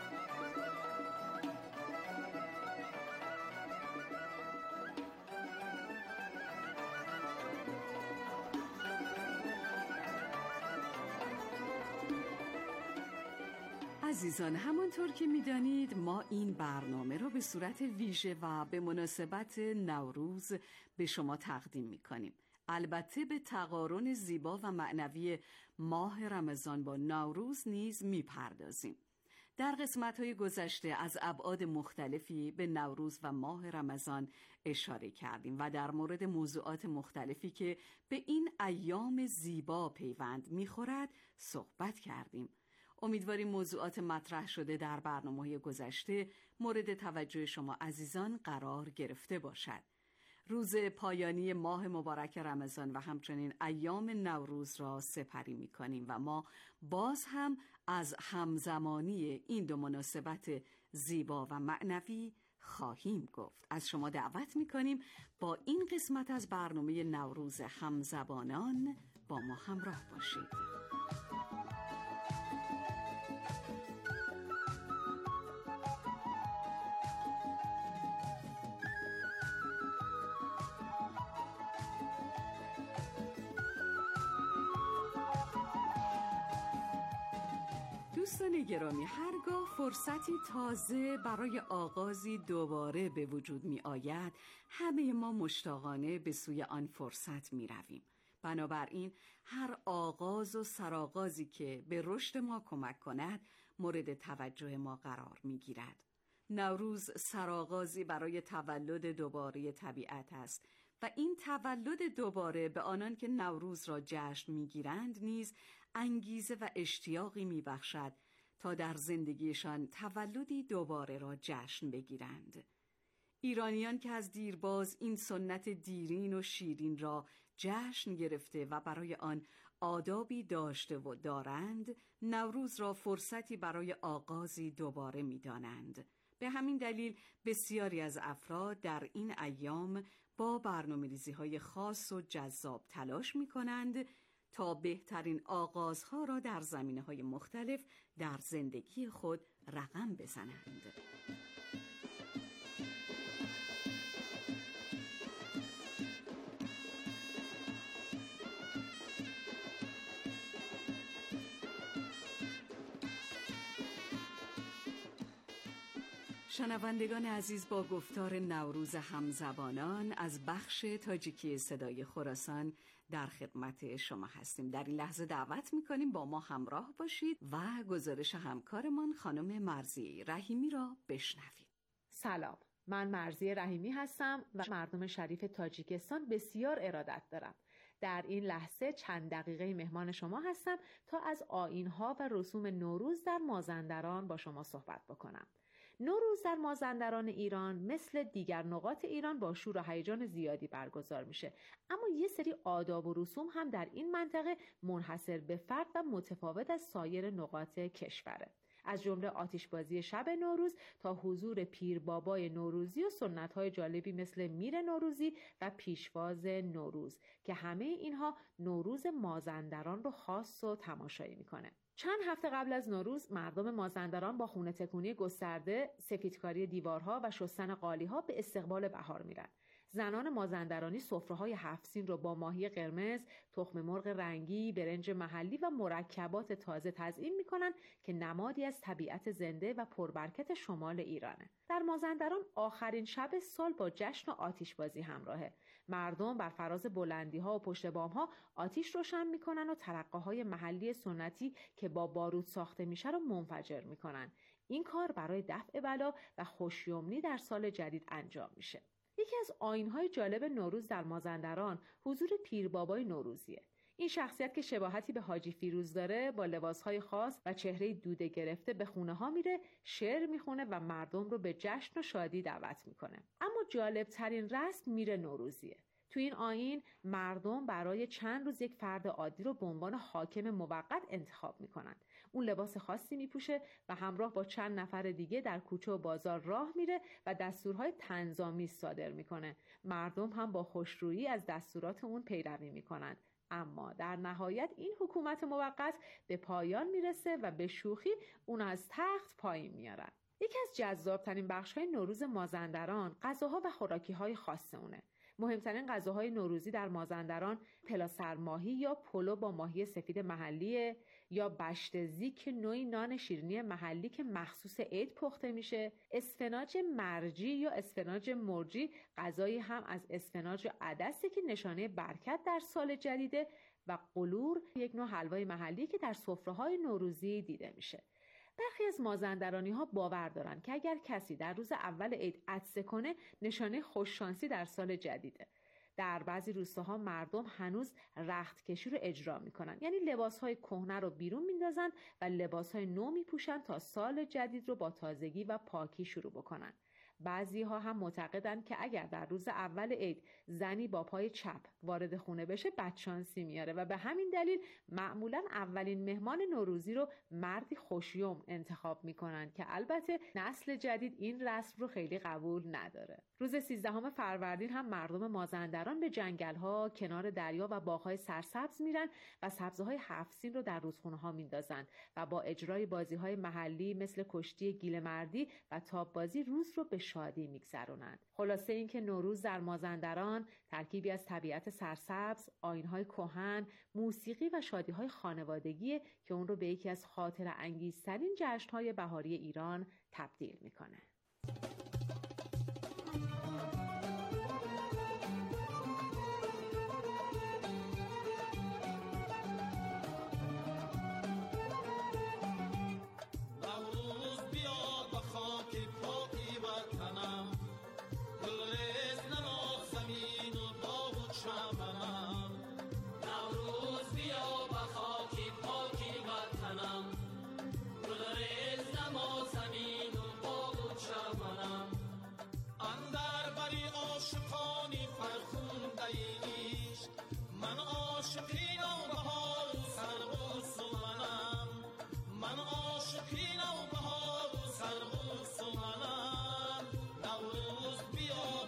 عزیزان، همانطور که می‌دانید ما این برنامه را به صورت ویژه و به مناسبت نوروز به شما تقدیم می‌کنیم. البته به تقارن زیبا و معنوی ماه رمضان با نوروز نیز می‌پردازیم. در قسمت‌های گذشته از ابعاد مختلفی به نوروز و ماه رمضان اشاره کردیم و در مورد موضوعات مختلفی که به این ایام زیبا پیوند می‌خورد صحبت کردیم. امیدواریم موضوعات مطرح شده در برنامه‌های گذشته مورد توجه شما عزیزان قرار گرفته باشد. روز پایانی ماه مبارک رمضان و همچنین ایام نوروز را سپری می‌کنیم و ما باز هم از همزمانی این دو مناسبت زیبا و معنوی خواهیم گفت. از شما دعوت می‌کنیم با این قسمت از برنامه نوروز همزبانان با ما همراه باشید. دوستان گرامی، هرگاه فرصتی تازه برای آغازی دوباره به وجود می آید، همه ما مشتاقانه به سوی آن فرصت می رویم. بنابراین هر آغاز و سرآغازی که به رشد ما کمک کند مورد توجه ما قرار می گیرد. نوروز سرآغازی برای تولد دوباره طبیعت است و این تولد دوباره به آنان که نوروز را جشن می‌گیرند نیز انگیزه و اشتیاقی می‌بخشد تا در زندگیشان تولدی دوباره را جشن بگیرند. ایرانیان که از دیرباز این سنت دیرین و شیرین را جشن گرفته و برای آن آدابی داشته و دارند، نوروز را فرصتی برای آغازی دوباره می‌دانند. به همین دلیل بسیاری از افراد در این ایام با برنامه‌ریزی‌های خاص و جذاب تلاش می‌کنند تا بهترین آغازها را در زمینه‌های مختلف در زندگی خود رقم بزنند. شنوندگان عزیز، با گفتار نوروز همزبانان از بخش تاجیکی صدای خراسان در خدمت شما هستیم. در این لحظه دعوت می‌کنیم با ما همراه باشید و گزارش همکارمان خانم مرضیه رحیمی را بشنوید. سلام، من مرضیه رحیمی هستم و مردم شریف تاجیکستان بسیار ارادت دارم. در این لحظه چند دقیقه مهمان شما هستم تا از آیین‌ها و رسوم نوروز در مازندران با شما صحبت بکنم. نوروز در مازندران ایران مثل دیگر نقاط ایران با شور و هیجان زیادی برگزار میشه، اما یه سری آداب و رسوم هم در این منطقه منحصر به فرد و متفاوت از سایر نقاط کشوره. از جمله آتشبازی شب نوروز تا حضور پیر بابای نوروزی و سنت‌های جالبی مثل میر نوروزی و پیشواز نوروز که همه اینها نوروز مازندران رو خاص و تماشایی میکنه. چند هفته قبل از نوروز مردم مازندران با خونه تکونی گسترده، سفیدکاری دیوارها و شستن قالی‌ها به استقبال بهار میرن. زنان مازندرانی سفره‌های 7 سین رو با ماهی قرمز، تخم مرغ رنگی، برنج محلی و مرکبات تازه تزیین میکنن که نمادی از طبیعت زنده و پربرکت شمال ایرانه. در مازندران آخرین شب سال با جشن و آتشبازی همراهه. مردم بر فراز بلندی‌ها و پشت بام‌ها آتش روشن میکنن و ترقه‌های محلی سنتی که با بارود ساخته میشه رو منفجر میکنن. این کار برای دفع بلا و خوشیومنی در سال جدید انجام میشه. یکی از آیین‌های جالب نوروز در مازندران حضور پیر بابای نوروزیه. این شخصیت که شباهتی به حاجی فیروز داره با لباسهای خاص و چهره دوده گرفته به خونه‌ها میره، شعر میخونه و مردم رو به جشن و شادی دعوت میکنه. اما جالبترین رسم میر نوروزیه. تو این آیین مردم برای چند روز یک فرد عادی رو به عنوان حاکم موقت انتخاب میکنن. اون لباس خاصی میپوشه و همراه با چند نفر دیگه در کوچه و بازار راه میره و دستورهای طنزآمیز صادر میکنه. مردم هم با خوشرویی از دستورات اون پیروی میکنن. اما در نهایت این حکومت موقت به پایان میرسه و به شوخی اون از تخت پایین میارن. یکی از جذابترین بخش‌های نوروز مازندران غذاها و خوراکی‌های خاص اونه. مهمترین غذاهای نوروزی در مازندران پلاسر ماهی یا پلو با ماهی سفید محلیه، یا بشت زیک نوعی نان شیرینی محلی که مخصوص عید پخته میشه، اسفناج مرجی یا اسفناج مرجی غذایی هم از اسفناج عدسه که نشانه برکت در سال جدیده، و قلور یک نوع حلوای محلی که در سفره‌های نوروزی دیده میشه. برخی از مازندرانی‌ها باور دارن که اگر کسی در روز اول عید عطسه کنه نشانه خوششانسی در سال جدیده. در بعضی روستاها مردم هنوز رختکشی رو اجرا میکنن، یعنی لباسهای کهنه رو بیرون میندازن و لباسهای نو میپوشن تا سال جدید رو با تازگی و پاکی شروع بکنن. بعضی ها هم معتقدن که اگر در روز اول عید زنی با پای چپ وارد خونه بشه بدشانسی میاره و به همین دلیل معمولا اولین مهمان نوروزی رو مردی خوشیوم انتخاب میکنن که البته نسل جدید این رسم رو خیلی قبول نداره. روز 13 فروردین هم مردم مازندران به جنگل‌ها، کنار دریا و باغ‌های سرسبز میرن و سبزه‌های 7 سین رو در رودخونه ها میندازن و با اجرای بازی‌های محلی مثل کشتی گیل مردی و تاب بازی روز رو به شادی میگذرونند. خلاصه این که نوروز در مازندران ترکیبی از طبیعت سرسبز، آیین‌های کهن، موسیقی و شادی‌های خانوادگی که اون رو به یکی از خاطره انگیزترین جشن‌های بهاری ایران تبدیل میکنه.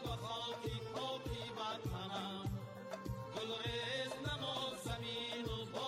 گلریز نما زمین و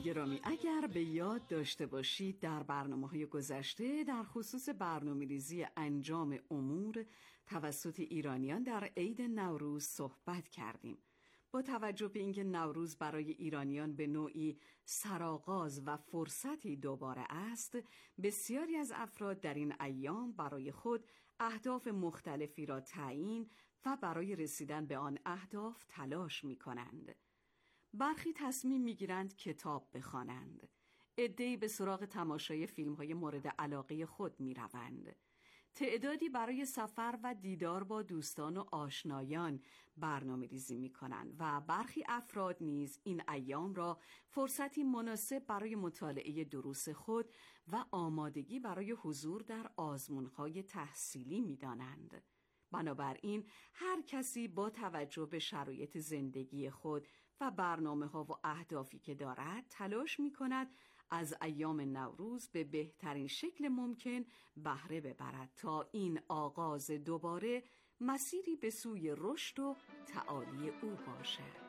گرامی، اگر به یاد داشته باشید در برنامه‌های گذشته در خصوص برنامه‌ریزی انجام امور توسط ایرانیان در عید نوروز صحبت کردیم. با توجه به اینکه نوروز برای ایرانیان به نوعی سرآغاز و فرصتی دوباره است، بسیاری از افراد در این ایام برای خود اهداف مختلفی را تعیین و برای رسیدن به آن اهداف تلاش می‌کنند. برخی تصمیم می‌گیرند کتاب بخوانند. عده‌ای به سراغ تماشای فیلم‌های مورد علاقه خود می‌روند. تعدادی برای سفر و دیدار با دوستان و آشنایان برنامه‌ریزی می‌کنند و برخی افراد نیز این ایام را فرصتی مناسب برای مطالعه دروس خود و آمادگی برای حضور در آزمون‌های تحصیلی می‌دانند. بنابراین هر کسی با توجه به شرایط زندگی خود و برنامه‌ها و اهدافی که دارد تلاش می‌کند از ایام نوروز به بهترین شکل ممکن بهره ببرد تا این آغاز دوباره مسیری به سوی رشد و تعالی او باشد.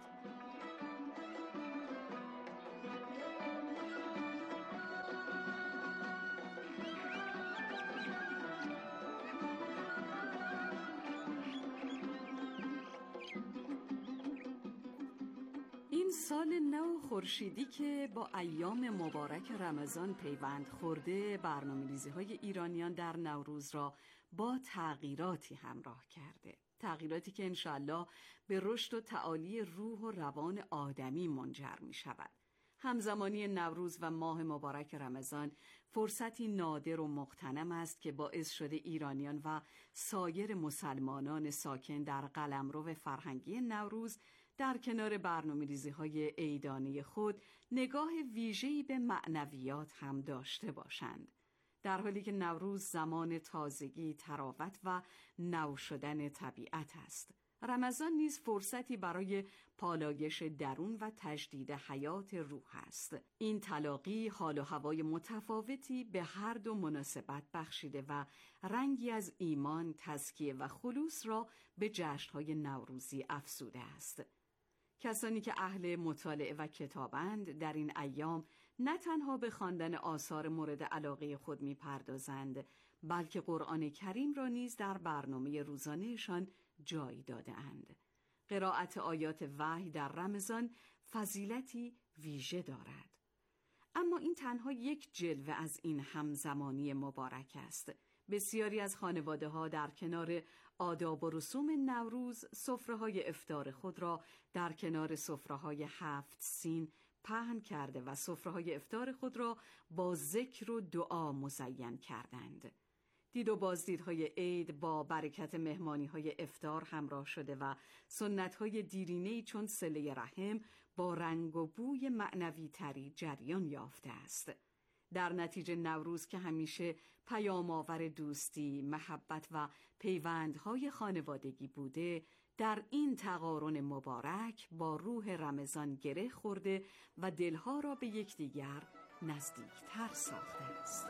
این سال نو خورشیدی که با ایام مبارک رمضان پیوند خورده، برنامه‌ریزی‌های ایرانیان در نوروز را با تغییراتی همراه کرده. تغییراتی که انشالله به رشد و تعالی روح و روان آدمی منجر می شود. همزمانی نوروز و ماه مبارک رمضان فرصتی نادر و مغتنم است که باعث شده ایرانیان و سایر مسلمانان ساکن در قلمرو فرهنگی نوروز در کنار برنامه‌ریزی‌های عیدانه خود نگاه ویژه‌ای به معنویات هم داشته باشند. در حالی که نوروز زمان تازگی، تراوت و نو شدن طبیعت است، رمضان نیز فرصتی برای پالایش درون و تجدید حیات روح است. این تلاقی حال و هوای متفاوتی به هر دو مناسبت بخشیده و رنگی از ایمان، تزکیه و خلوص را به جشن‌های نوروزی افزوده است. کسانی که اهل مطالعه و کتابند در این ایام نه تنها به خواندن آثار مورد علاقه خود می‌پردازند، بلکه قرآن کریم را نیز در برنامه روزانه‌شان جای داده‌اند. قرائت آیات وحی در رمضان فضیلتی ویژه دارد. اما این تنها یک جلوه از این همزمانی مبارک است. بسیاری از خانواده‌ها در کنار آداب و رسوم نوروز سفره‌های افطار خود را در کنار سفره‌های 7 سین پهن کرده و سفره‌های افطار خود را با ذکر و دعا مزین کردند. دید و بازدیدهای عید با برکت مهمانی‌های افطار همراه شده و سنت‌های دیرینه‌ای چون صله رحم با رنگ و بوی معنوی تری جریان یافته است. در نتیجه نوروز که همیشه پیام‌آور دوستی، محبت و پیوندهای خانوادگی بوده، در این تقارن مبارک با روح رمضان گره خورده و دلها را به یکدیگر نزدیکتر ساخته است.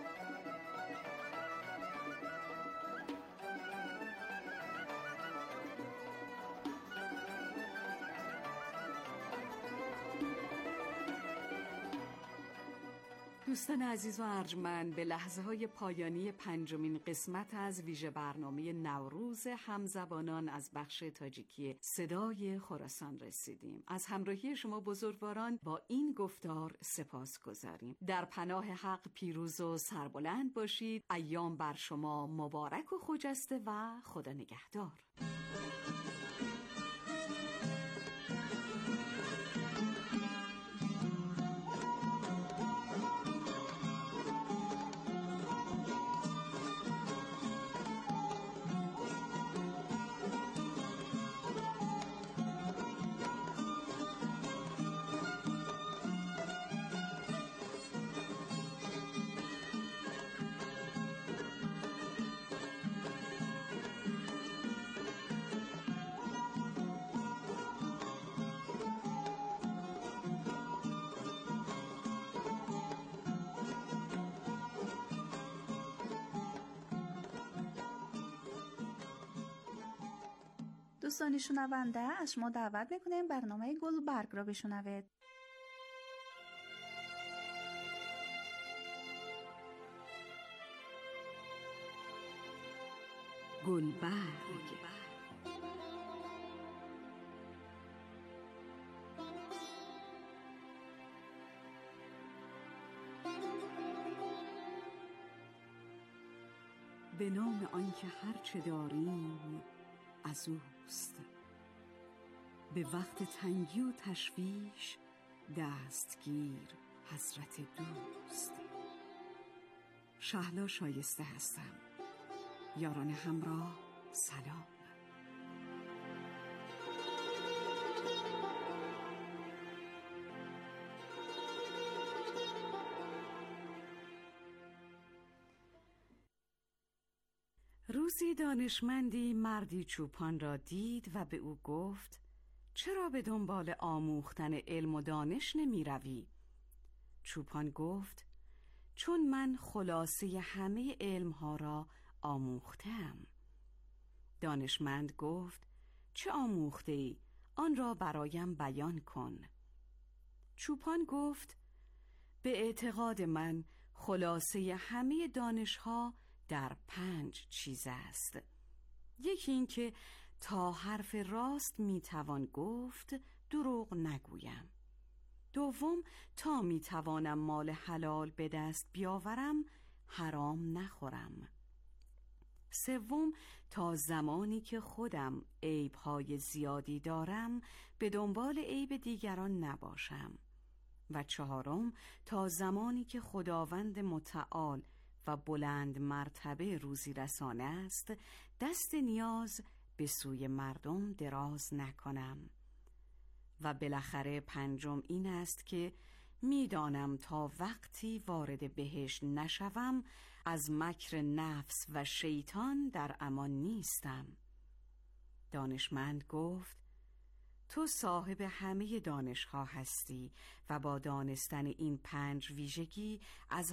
دوستان عزیز و ارجمند، به لحظه‌های پایانی 5مین قسمت از ویژه برنامه نوروز همزبانان از بخش تاجیکی صدای خراسان رسیدیم. از همراهی شما بزرگواران با این گفتار سپاسگزاریم. در پناه حق پیروز و سربلند باشید. ایام بر شما مبارک و خجسته و خدا نگهدار. دوستان شنونده، از شما دعوت میکنیم برنامه گلبرگ را بشنوید. گلبرگ. به نام آنکه هر چه داریم از اوست، به وقت تنگی و تشویش دستگیر حضرت دوست. شهلا شایسته هستم. یاران همراه سلام. روزی دانشمندی مردی چوپان را دید و به او گفت چرا به دنبال آموختن علم و دانش نمی روی؟ چوپان گفت چون من خلاصه همه علمها را آموختم. دانشمند گفت چه آموخته ای؟ آن را برایم بیان کن. چوپان گفت به اعتقاد من خلاصه همه دانشها در 5 چیز است. یکی این که تا حرف راست میتوان گفت دروغ نگویم. دوم تا میتوانم مال حلال به دست بیاورم حرام نخورم. سوم تا زمانی که خودم عیب‌های زیادی دارم به دنبال عیب دیگران نباشم. و چهارم تا زمانی که خداوند متعال و بلند مرتبه روزی رسانه است دست نیاز به سوی مردم دراز نکنم. و بالاخره 5 این است که میدانم تا وقتی وارد بهشت نشوم از مکر نفس و شیطان در امان نیستم. دانشمند گفت تو صاحب همه دانش‌ها هستی و با دانستن این 5 ویژگی از